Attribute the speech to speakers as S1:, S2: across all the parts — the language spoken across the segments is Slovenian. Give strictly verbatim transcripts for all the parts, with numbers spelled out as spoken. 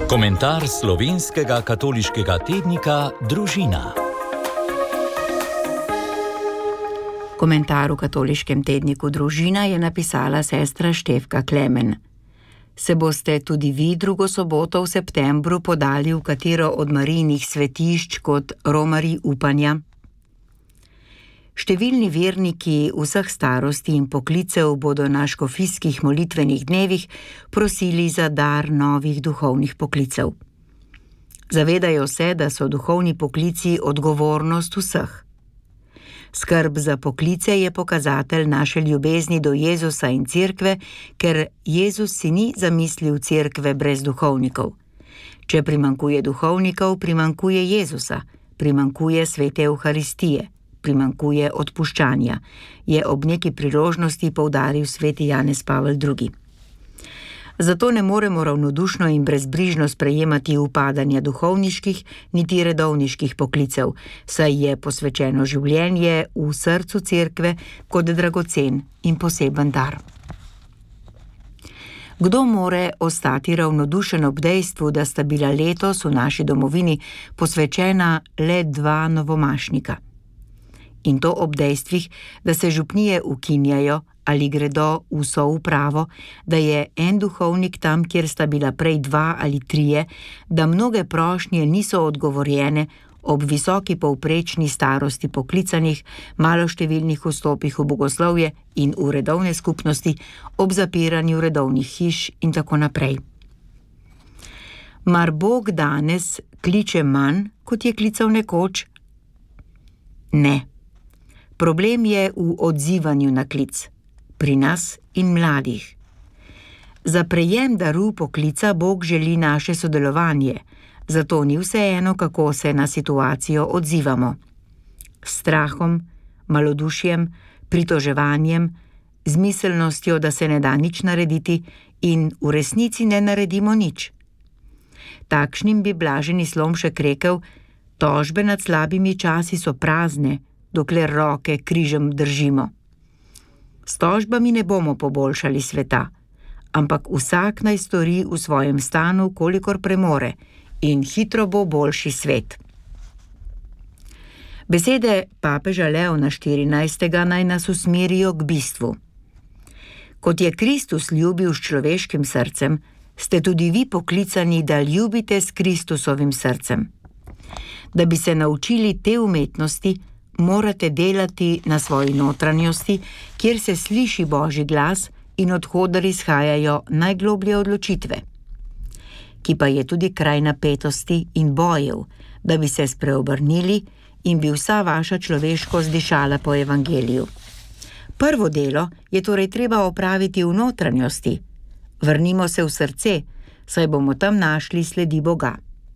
S1: Komentar slovenskega katoliškega tednika Družina. Komentar v katoliškem tedniku Družina je napisala sestra Štefka Klemen. Se boste tudi vi drugo soboto v septembru podali v katero od Marijinih svetišč kot romarji upanja? Številni verniki vseh starosti in poklicev bodo na škofijskih molitvenih dnevih prosili za dar novih duhovnih poklicev. Zavedajo se, da so duhovni poklici odgovornost vseh. Skrb za poklice je pokazatelj naše ljubezni do Jezusa in cerkve, ker Jezus si ni zamislil cerkve brez duhovnikov. Če primanjkuje duhovnikov, primanjkuje Jezusa, primanjkuje svete Evharistije, primanjkuje odpuščanja, je ob neki priložnosti poudaril sveti Janez Pavel drugi. Zato ne moremo ravnodušno in brezbrižno sprejemati upadanja duhovniških niti redovniških poklicev, saj je posvečeno življenje v srcu cerkve kot dragocen in poseben dar. Kdo more ostati ravnodušen ob dejstvu, da sta bila letos v naši domovini posvečena le dva novomašnika? In to ob dejstvih, da se župnije ukinjajo ali gredo v soupravo, da je en duhovnik tam, kjer sta bila prej dva ali trije, da mnoge prošnje niso odgovorjene ob visoki povprečni starosti poklicanih, maloštevilnih vstopih v bogoslovje in v redovne skupnosti, ob zapiranju redovnih hiš in tako naprej. Mar Bog danes kliče manj, kot je klical nekoč? Ne. Problem je v odzivanju na klic, pri nas in mladih. Za prejem daru poklica Bog želi naše sodelovanje, zato ni vseeno, kako se na situacijo odzivamo. S strahom, malodušjem, pritoževanjem, z miselnostjo, da se ne da nič narediti in v resnici ne naredimo nič. Takšnim bi blaženi Slomšek rekel, tožbe nad slabimi časi so prazne, dokler roke križem držimo. S tožbami ne bomo poboljšali sveta, ampak vsak naj stori v svojem stanu, kolikor premore, in hitro bo boljši svet. Besede papeža Leona štirinajstega naj nas usmerijo k bistvu. Kot je Kristus ljubil s človeškim srcem, ste tudi vi poklicani, da ljubite s Kristusovim srcem. Da bi se naučili te umetnosti, morate delati na svoji notranjosti, kjer se sliši Božji glas in odhodar izhajajo najgloblje odločitve, ki pa je tudi kraj napetosti in bojev, da bi se spreobrnili in bi vsa vaša človeškost dišala po evangeliju. Prvo delo je torej treba opraviti v notranjosti. Vrnimo se v srce, saj bomo tam našli sledi Boga.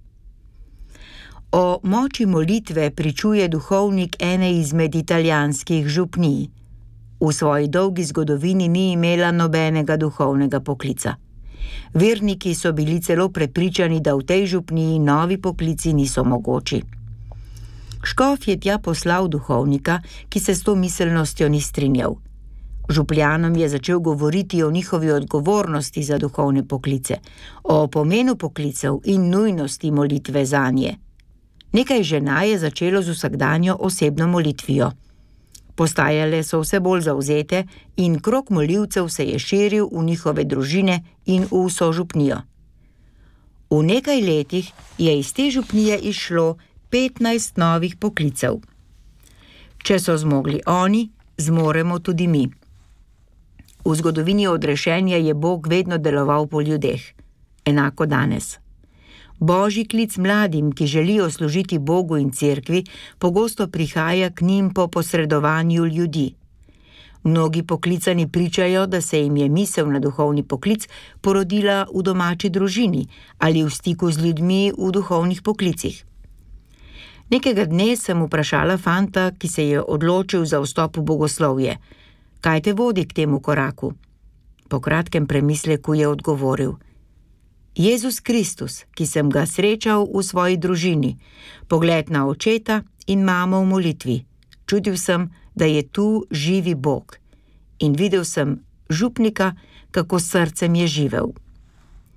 S1: O moči molitve pričuje duhovnik ene izmed italijanskih župnij. V svoji dolgi zgodovini ni imela nobenega duhovnega poklica. Verniki so bili celo prepričani, da v tej župniji novi poklici niso mogoči. Škof je tja poslal duhovnika, ki se s to miselnostjo ni strinjal. Župljanom je začel govoriti o njihovi odgovornosti za duhovne poklice, o pomenu poklicev in nujnosti molitve zanje. Nekaj žena je začelo z vsakdanjo osebno molitvijo. Postajale so vse bolj zavzete in krog molivcev se je širil v njihove družine in v vso župnijo. V nekaj letih je iz te župnije izšlo petnajst novih poklicev. Če so zmogli oni, zmoremo tudi mi. V zgodovini odrešenja je Bog vedno deloval po ljudeh, enako danes. Božji klic mladim, ki želijo služiti Bogu in cerkvi, pogosto prihaja k njim po posredovanju ljudi. Mnogi poklicani pričajo, da se jim je misel na duhovni poklic porodila v domači družini ali v stiku z ljudmi v duhovnih poklicih. Nekega dne sem vprašala fanta, ki se je odločil za vstop v bogoslovje. Kaj te vodi k temu koraku? Po kratkem premisleku je odgovoril: Jezus Kristus, ki sem ga srečal v svoji družini, pogled na očeta in mamo v molitvi. Čutil sem, da je tu živi Bog in videl sem župnika, kako srcem je živel.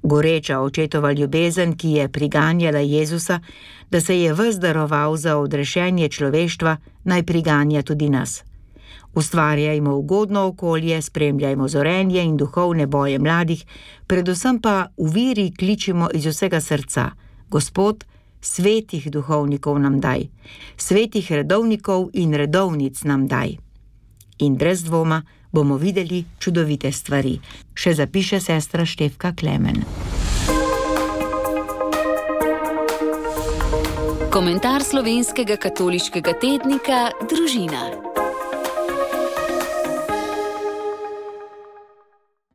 S1: Goreča očetova ljubezen, ki je priganjala Jezusa, da se je ves daroval za odrešenje človeštva, naj priganja tudi nas. Ustvarjajmo ugodno okolje, spremljajmo zorenje in duhovne boje mladih, predvsem pa v veri kličimo iz vsega srca: Gospod, svetih duhovnikov nam daj, svetih redovnikov in redovnic nam daj. In brez dvoma bomo videli čudovite stvari, še zapiše sestra Štefka Klemen.
S2: Komentar slovenskega katoliškega tednika Družina.